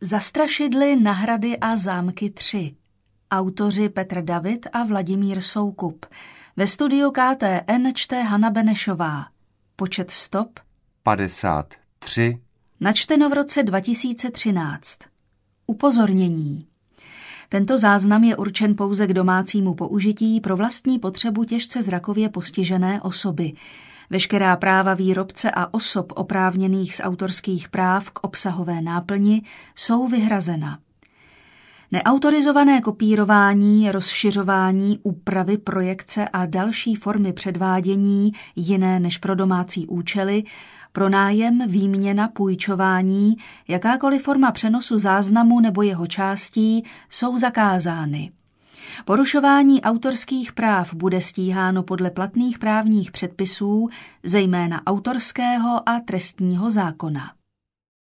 Zastrašidly na hrady a zámky 3. Autoři Petr David a Vladimír Soukup. Ve studiu KTN čte Hana Benešová. Počet stop 53. Načteno v roce 2013. Upozornění. Tento záznam je určen pouze k domácímu použití pro vlastní potřebu těžce zrakově postižené osoby. Veškerá práva výrobce a osob oprávněných z autorských práv k obsahové náplni jsou vyhrazena. Neautorizované kopírování, rozšiřování, úpravy, projekce a další formy předvádění jiné než pro domácí účely, pronájem, výměna, půjčování, jakákoliv forma přenosu záznamu nebo jeho částí jsou zakázány. Porušování autorských práv bude stíháno podle platných právních předpisů, zejména autorského a trestního zákona.